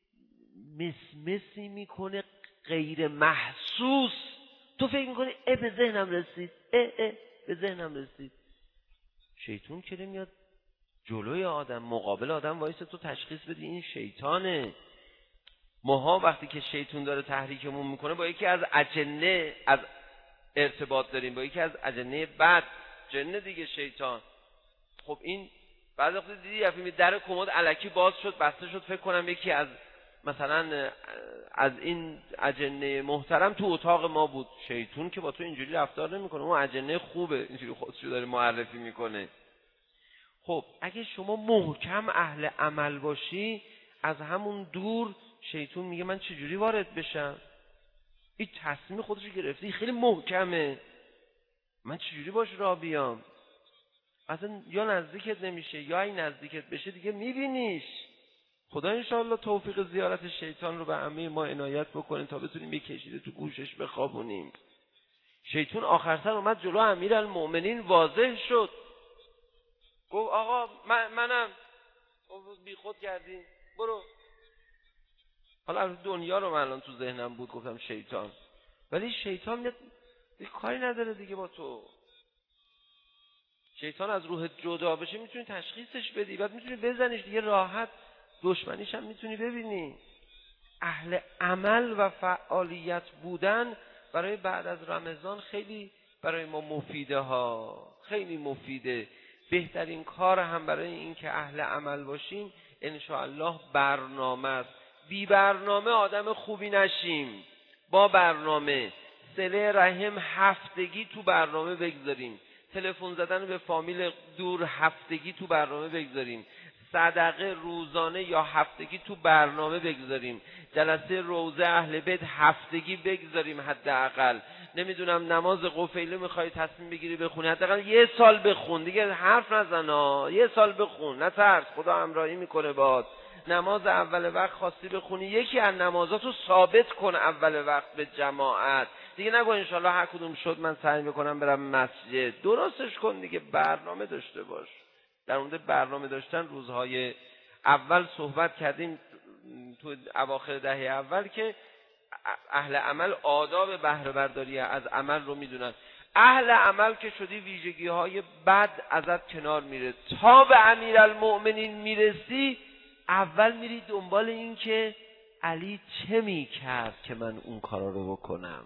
مسمسی میکنه غیر محسوس. تو فکر میکنی به ذهنم رسید، به ذهنم رسید. شیطان که میاد جلوی آدم، مقابل آدم وایسه، تو تشخیص بدی این شیطانه. ماها وقتی که شیطان داره تحریکمون میکنه با یکی از اجنه از ارتباط داریم، با یکی از اجنه بد، جنه دیگه شیطان. خب این بعضی وقت دیدی یفیمی در کمد الکی باز شد بسته شد، فکر کنم یکی از مثلا از این اجنه محترم تو اتاق ما بود. شیطان که با تو اینجوری رفتار نمیکنه، اون اجنه خوبه اینجوری خودشو داره معرفی میکنه. خب اگه شما محکم اهل عمل باشی، از همون دور شیطان میگه من چجوری وارد بشم؟ این تصمیم خودشو گرفته، خیلی محکمه، من چجوری باش راه بیام؟ اصلا یا نزدیکت نمیشه یا این نزدیکت بشه دیگه میبینیش. خدا انشاءالله توفیق زیارت شیطان رو به همه ما عنایت بکنه تا بتونیم بکشیده تو گوشش بخوابونیم. شیطان آخر سر اومد جلو امیرالمؤمنین، واضح شد، گفت آقا منم. بی خود کردی، برو. حالا دنیا رو من الان تو ذهنم بود گفتم شیطان، ولی شیطان کاری نداره دیگه با تو. شیطان از روحت جدا بشه میتونی تشخیصش بدی، بعد میتونی بزنیش دیگه راحت، دشمنیش هم میتونی ببینی. اهل عمل و فعالیت بودن برای بعد از رمضان خیلی برای ما مفیده ها، خیلی مفیده. بهترین کار هم برای این که اهل عمل باشیم انشاءالله برنامه است. بی برنامه آدم خوبی نشیم. با برنامه صله رحم هفتگی تو برنامه بگذاریم، تلفن زدن به فامیل دور هفتگی تو برنامه بگذاریم، صدقه روزانه یا هفتگی تو برنامه بگذاریم، جلسه روضه اهل بیت هفتگی بگذاریم. حداقل نمیدونم نماز قفیله میخوای تصمیم بگیری بخونی، حداقل 1 سال بخون دیگه، حرف نزن 1 سال بخون، نترس، خدا همراهی میکنه باهات. نماز اول وقت خواستی بخونی، یکی از نمازاتو ثابت کن اول وقت به جماعت دیگه، نگو انشالله هر کدوم شد من سعی میکنم برم مسجد. درستش کن دیگه، برنامه داشته باش. در مورد برنامه داشتن روزهای اول صحبت کردیم تو اواخر دهه اول که اهل عمل آداب بهره برداری از عمل رو میدونن. اهل عمل که شدی ویژگی های بد ازت کنار میره. تا به امیرالمؤمنین میرسی اول میری دنبال این که علی چه میکرد که من اون کارا رو بکنم،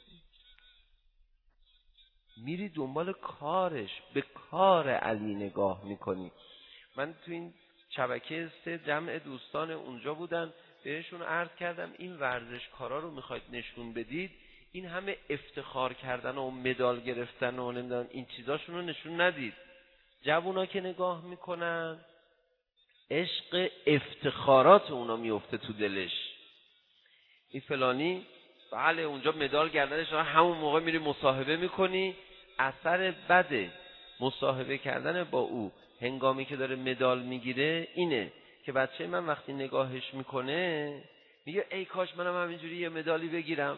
میری دنبال کارش، به کار علی نگاه میکنی. من تو این شبکه 3 جمع دوستان اونجا بودن، بهشون عرض کردم این ورزشکارا رو میخواید نشون بدید، این همه افتخار کردن و مدال گرفتن و نمیدونم این چیزاشون رو نشون ندید. جوونا که نگاه میکنن عشق افتخارات اونا میفته تو دلش. این فلانی بله اونجا مدال گردنش، همون موقع میری مصاحبه میکنی. اثر بده مصاحبه کردن با او هنگامی که داره مدال میگیره اینه که بچه من وقتی نگاهش میکنه میگه ای کاش منم همینجوری یه مدالی بگیرم.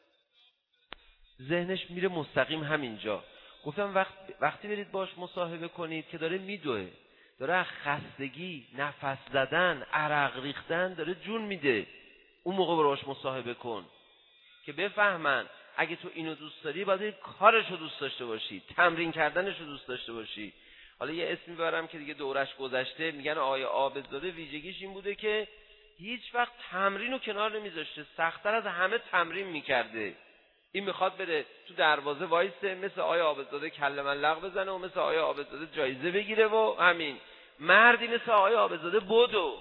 ذهنش میره مستقیم همینجا. گفتم وقتی برید باش مصاحبه کنید که داره میدوه، داره خستگی، نفس زدن، عرق ریختن داره جون میده، اون موقع باش مصاحبه کن که بفهمن اگه تو اینو دوست داری باید کارش رو دوست داشته باشی، تمرین کردنش رو دوست داشته باشی. حالا یه اسمی برم که دیگه دورش گذشته، میگن آقای عابدزاده ویژگیش این بوده که هیچ وقت تمرین رو کنار نمیذاشته، سخت‌تر از همه تمرین میکرده. این میخواد بره تو دروازه وایسه مثل آقای عابدزاده کله ملق بزنه و مثل آقای عابدزاده جایزه بگیره و همین. مردی مثل آقای عابدزاده بدو،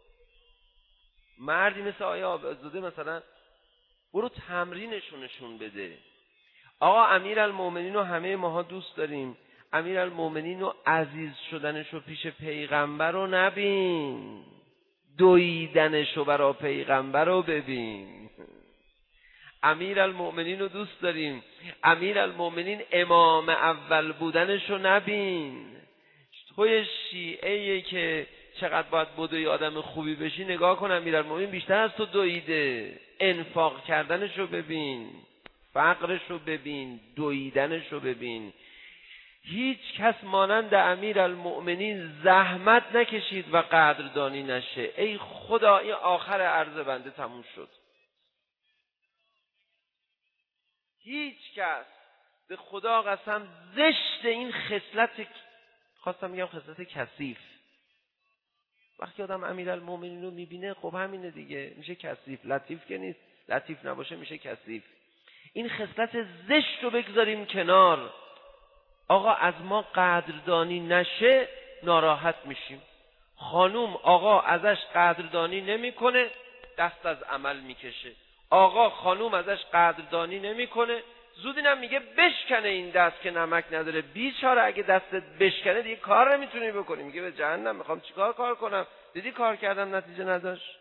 مردی مثل آقای عابدزاده مثلا برو تمرینشو نشون بده. آقا امیرالمؤمنین رو همه ماها دوست داریم، امیرالمؤمنین رو عزیز شدنشو پیش پیغمبر رو نبین، دویدنشو برا پیغمبر رو ببین. امیرالمؤمنین رو دوست داریم، امیرالمؤمنین امام اول بودنشو نبین. توی شیعه‌ای که چقدر باید بدوی آدم خوبی بشی نگاه کن، امیرالمؤمنین بیشتر از تو دویده. انفاق کردنشو ببین، فقرشو ببین، دویدنشو ببین. هیچ کس مانند امیرالمؤمنین زحمت نکشید و قدردانی نشه. ای خدا این آخر عرض بنده تموم شد. هیچ کس به خدا قسم زشت این خصلت، خواستم بگم خصلت کثیف. وقتی آدم امیرالمؤمنین رو میبینه خب همینه دیگه، میشه کثیف. لطیف که نیست، لطیف نباشه میشه کثیف. این خصلت زشت رو بگذاریم کنار. آقا از ما قدردانی نشه ناراحت میشیم. خانوم آقا ازش قدردانی نمیکنه دست از عمل میکشه. آقا خانوم ازش قدردانی نمیکنه زود اینم میگه بشکنه این دست که نمک نداره. بیچاره اگه دستت بشکنه دیگه کار نمیتونی بکنی، میگه به جهنم میخوام چیکار کار کنم، دیدی کار کردم نتیجه نداشت.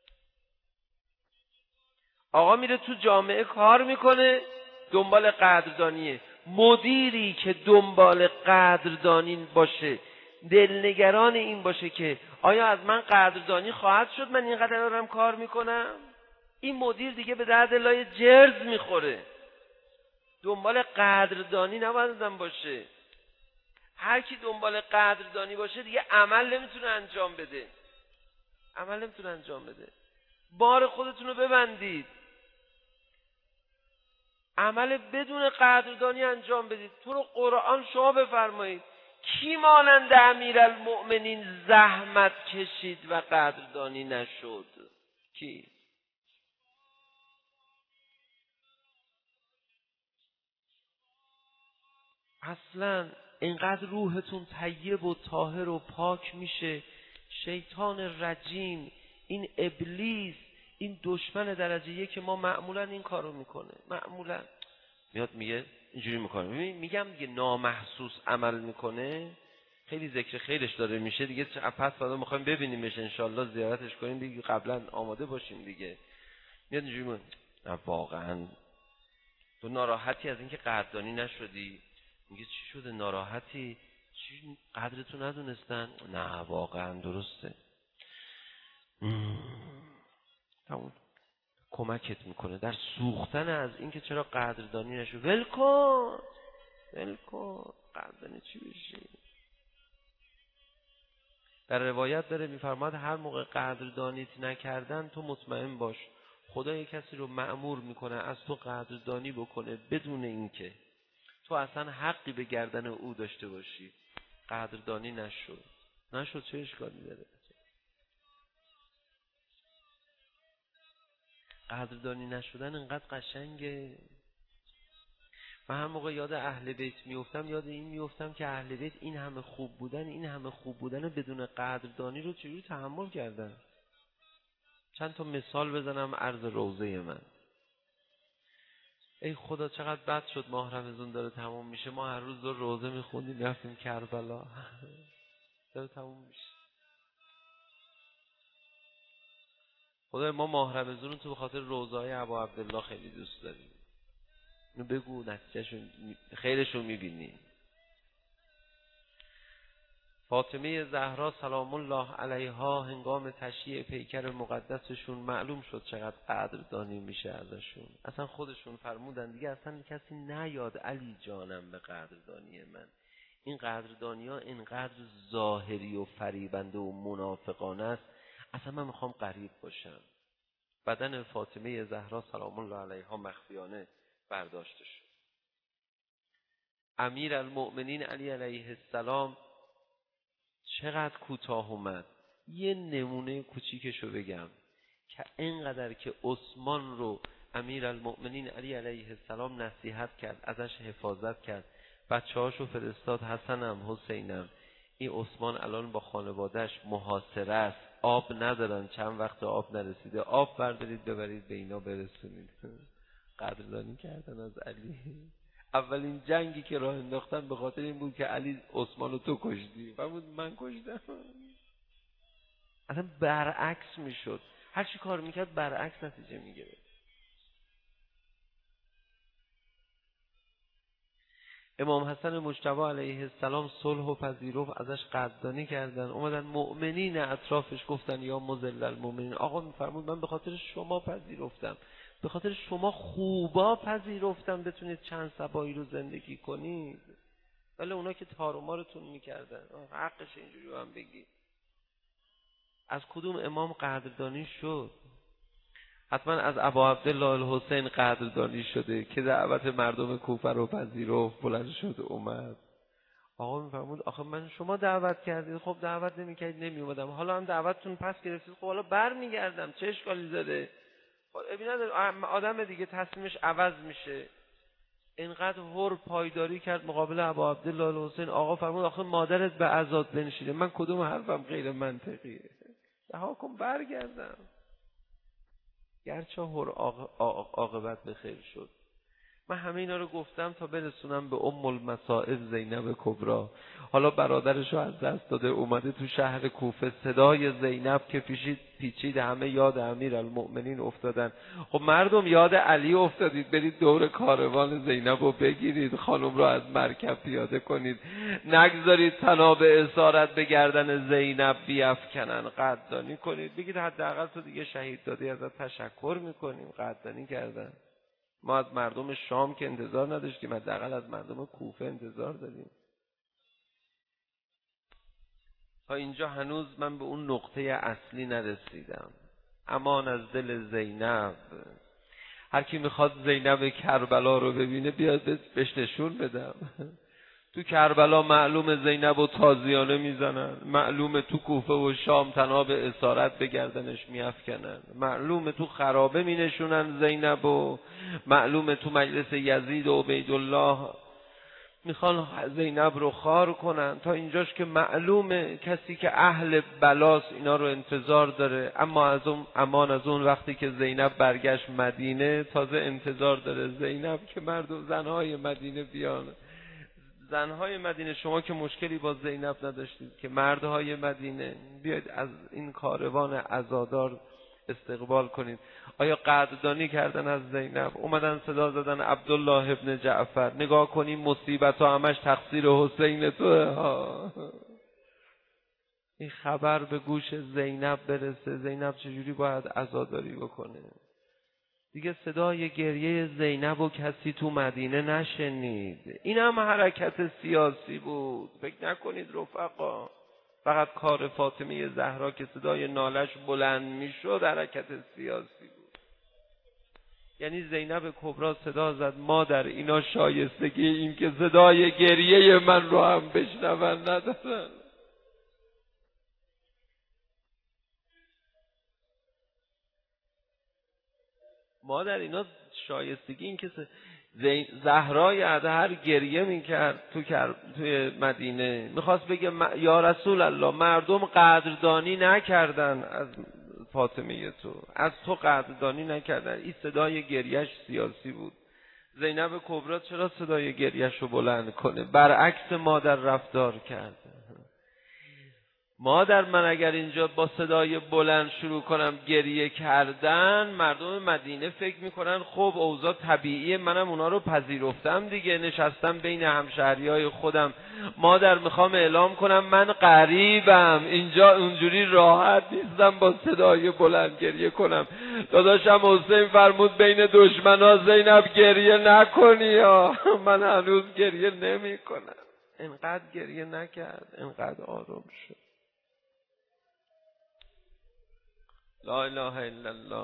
آقا میره تو جامعه کار میکنه دنبال قدردانیه. مدیری که دنبال قدردانی باشه، دلنگران این باشه که آیا از من قدردانی خواهد شد من اینقدر دارم کار میکنم، این مدیر دیگه به درد لای جرز میخوره. دنبال قدردانی نبایدم باشه. هر کی دنبال قدردانی باشه دیگه عمل نمیتونه انجام بده، عمل نمیتونه انجام بده. بار خودتون رو ببندید. عمل بدون قدردانی انجام بدید. تو رو قرآن شما بفرمایید کی مانند امیرالمؤمنین زحمت کشید و قدردانی نشد؟ کی؟ اصلا اینقدر روحتون طیب و طاهر و پاک میشه، شیطان رجیم، این ابلیس، این دشمن درجه یک ما معمولا این کارو میکنه. معمولا میاد میگه اینجوری میکنه. میگم دیگه نامحسوس عمل میکنه. خیلی ذکر خیرش داره میشه دیگه. پس فردا میخوایم ببینیمش انشالله، زیارتش کنیم دیگه، قبلا آماده باشیم دیگه. میاد اینجوری میگه واقعا تو ناراحتی از اینکه قدردانی نشدی؟ میگه چی شده ناراحتی؟ چی قدرتو ندونستن؟ نه واقعا درسته. همون کمکت میکنه در سوختن از اینکه چرا قدردانی نشد. ول کن قدردانی چی بشی؟ در روایت داره میفرماد هر موقع قدردانیت نکردن تو مطمئن باش خدا یک کسی رو مأمور میکنه از تو قدردانی بکنه بدون اینکه تو اصلا حقی به گردن او داشته باشی. قدردانی نشد چه اشکالی داره؟ قدردانی نشدن انقدر قشنگه. و هر موقع یاد اهل بیت میافتم یاد این میافتم که اهل بیت این همه خوب بودن بدون قدردانی رو چجوری تحمل کردن. چند تا مثال بزنم عرض روضه من. ای خدا چقدر بد شد ماه رمضان داره تموم میشه، ما هر روز دو روضه میخوندیم رفتیم کربلا داره تموم میشه. خدا ما ماه رمضان رو تو به خاطر روضه‌های ابا عبدالله خیلی دوست داریم. اینو بگو نتیجهشون خیرشون میبینیم. فاطمه زهرا سلام الله علیها هنگام تشییع پیکر مقدسشون معلوم شد چقدر قدردانی میشه ازشون. اصلا خودشون فرمودن دیگه اصلا کسی نیاد علی جانم به قدردانی من. این قدردانی ها اینقدر ظاهری و فریبنده و منافقانه است، اصلا من میخوام قریب باشم. بدن فاطمه زهرا سلام الله علیها مخفیانه برداشته شد. امیرالمؤمنین علی علیه السلام چقدر کوتاه اومد. یه نمونه کوچیکشو بگم که اینقدر که عثمان رو امیرالمؤمنین علی علیه السلام نصیحت کرد، ازش حفاظت کرد، بچه‌هاشو فرستاد، حسنم حسینم این عثمان الان با خانواده‌اش محاصره است، آب ندارن، چند وقت آب نرسیده، آب بردارید ببرید به اینا برسونید. قدردانی کردن از علی. اولین جنگی که راه انداختن به خاطر این بود که علی عثمانو تو کشتی. فرمود من کشتم. اصلا برعکس میشد، هر چی کار میکرد برعکس نتیجه میگرفت. امام حسن مجتبی علیه السلام صلح و پذیرفت، ازش قدردانی کردن. اومدن مؤمنین اطرافش گفتن یا مذل المؤمنین، آقا میفرمود من به خاطر شما پذیرفتم، به خاطر شما خوبا پذیرفتم بتونید چند صبایی رو زندگی کنید. ولی اونا که تار و مارتون میکردن، حقش اینجوری هم بگی. از کدوم امام قدردانی شد؟ حتما از ابا عبدالله الحسین قدردانی شده که دعوت مردم کوفه رو پذیرفت، بلند شد اومد. آقا میفرمود آخه من شما دعوت کردید، خب دعوت نمیکردید نمیومدم، حالا هم دعوتتون پس گرفتید، خب حالا برمیگردم، چه اشکالی داره؟ ابی نداره، آدم دیگه تصمیمش عوض میشه. اینقدر هر پایداری کرد مقابل ابا عبدالله الحسین. آقا فرمود آخه مادرت به عزاد بنشینه، من کدوم حرفم غیر منطقیه؟ رها کن برگردم. گرچه هر عاقبت به خیر شد. من همه اینا رو گفتم تا برسونم به ام المصائب زینب کبرا. حالا برادرشو از دست داده، اومده تو شهر کوفه، صدای زینب که پیچید همه یاد امیرالمؤمنین افتادن. خب مردم یاد علی افتادید، برید دور کاروان زینب رو بگیرید، خانم رو از مرکب پیاده کنید، نگذارید طناب اسارت به گردن زینب بیفکنن، قدردانی کنید، بگید حداقل تو دیگه شهید دادی، ازت تشکر میکنیم. قدردانی کردن. ما از مردم شام که انتظار نداشتیم، حداقل از مردم کوفه انتظار داریم. تا اینجا هنوز من به اون نقطه اصلی نرسیدم. امان از دل زینب. هر کی میخواد زینب کربلا رو ببینه بیاد بهش نشون بدم. تو کربلا معلوم زینب و تازیانه میزنن، معلوم تو کوفه و شام طناب اسارت به گردنش میافکنن، معلوم تو خرابه مینشونن زینب و معلوم تو مجلس یزید و عبیدالله میخوان زینب رو خار کنن. تا اینجاش که معلومه کسی که اهل بلاس اینا رو انتظار داره. اما از اون وقتی که زینب برگشت مدینه تازه انتظار داره زینب که مردم زنهای مدینه بیان. زنهای مدینه، شما که مشکلی با زینب نداشتید که مردهای مدینه بیاید از این کاروان عزادار استقبال کنید. آیا قدردانی کردن از زینب؟ اومدن صدا زدن عبدالله ابن جعفر، نگاه کنیم مصیبت ها همش تقصیر حسین توه ها. این خبر به گوش زینب برسه، زینب چجوری باید عزاداری بکنه؟ دیگه صدای گریه زینب و کسی تو مدینه نشنید. این هم حرکت سیاسی بود. فکر نکنید رفقا فقط کار فاطمه زهرا که صدای نالش بلند میشد حرکت سیاسی بود. یعنی زینب کبرا صدا زد مادر اینا شایستگی این که صدای گریه من رو هم بشنون ندارن. مادر اینا شایستگی این که زهرای اطهر گریه میکرد توی مدینه، میخواست بگه یا رسول الله مردم قدردانی نکردن از فاطمه تو، از تو قدردانی نکردن. این صدای گریهش سیاسی بود. زینب کبرا چرا صدای گریهش رو بلند کنه؟ برعکس مادر رفتار کرد. مادر من اگر اینجا با صدای بلند شروع کنم گریه کردن، مردم مدینه فکر میکنن خب اوضاع طبیعیه، منم اونا رو پذیرفتم دیگه، نشستم بین همشهریای خودم. مادر میخوام اعلام کنم من غریبم اینجا، اونجوری راحت نیستم با صدای بلند گریه کنم. داداشم حسین فرمود بین دشمنا زینب گریه نکنی یا من هنوز گریه نمی کنم. انقدر گریه نکرد، انقدر آروم شد. لا اله الا الله.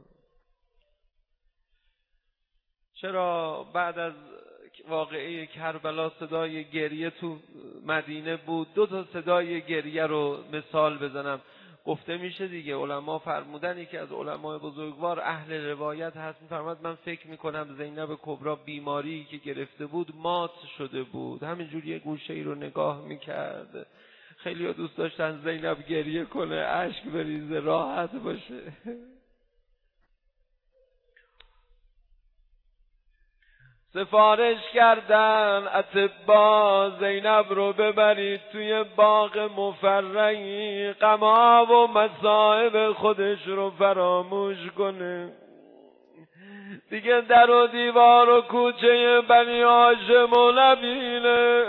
چرا بعد از واقعه کربلا صدای گریه تو مدینه بود؟ دو تا صدای گریه رو مثال بزنم. گفته میشه دیگه، علما فرمودن که از علمای بزرگوار اهل روایت هست، میفرماد من فکر میکنم زینب کبرا بیماری که گرفته بود مات شده بود، همینجوری یه گوشه ای رو نگاه میکرد. خیلی ها دوست داشتن زینب گریه کنه، اشک بریزه، راحت باشه. سفارش کردن اطبا زینب رو ببرید توی باغ مفرحی، غم‌ها و مصائب خودش رو فراموش کنه، دیگه در و دیوار و کوچه بنی هاشم و نبینه،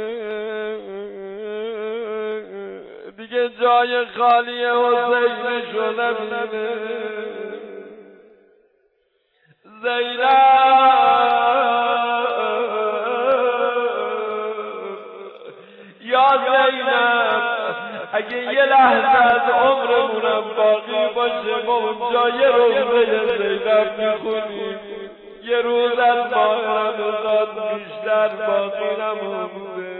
دیگه جای خالی حسینش رو نبینه. زینب یا زینب اگه یه لحظه از عمرمونم باقی باشه ما اونجا یه روزه زینب میخونیم، یه روز از ماه رمضان بیشتر باقی نمونده.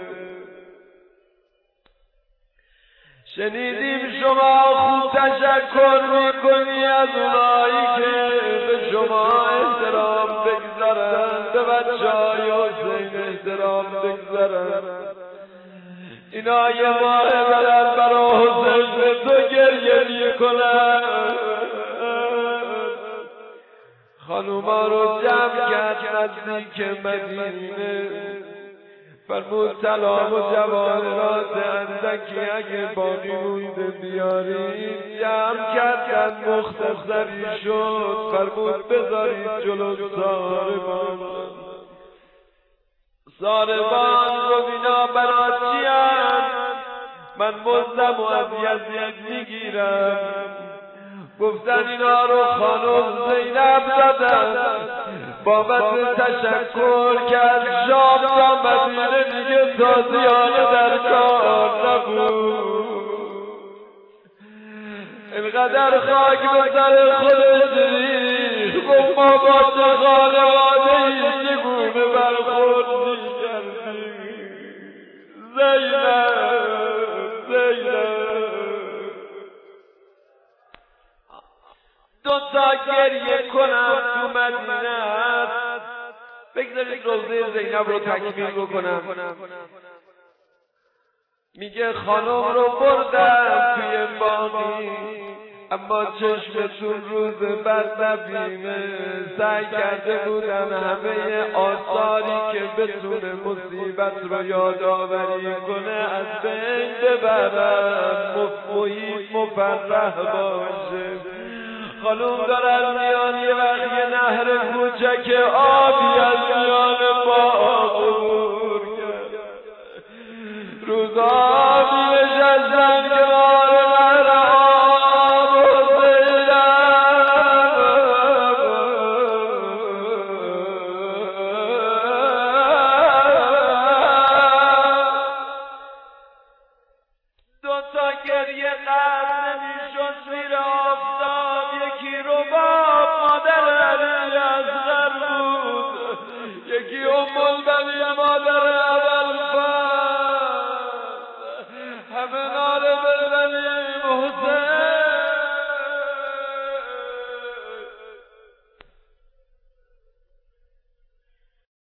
شنیدیم شما خوب تشکر میکنی از اونایی که به شما احترام بگذارن، به بچه‌های حسین احترام بگذارن. اینا یه ماه برن برا حسین تو گریه میکنن. خانوما رو جمع کرد نزدیک مدینه، فرمود سلام و جواهرات اندکی اگه باقی مونده بیارید. جمع کردن مختصری شد، فرمود بذارید جلو ساربان. ساربان رو بینا برا چی هست؟ من مزدم و از یزید میگیرم. گفتن اینا رو خانم زینب دادن، بابت تشکر کرد شام تا مدینه دیگه تازیانه در کار نبود. اینقدر خاک به سر خودش ریخت، گفت ما با چه خانواده‌ای چگونه برخورد می‌کردیم. زینب دو تا گریه کنم تو مدینه. بگذارید روضه زینب رو تکمیل بکنم. میگه خانم رو بردم توی باقی، اما چشمتون روز بد نبینه. سعی کرده بودن همه آثاری که بتونه مصیبت رو یادآوری کنه از بین ببرم، محیط مفرح باشه. خانم دارن میان، یه وقت یه نهر کوچک آبی از میان باغ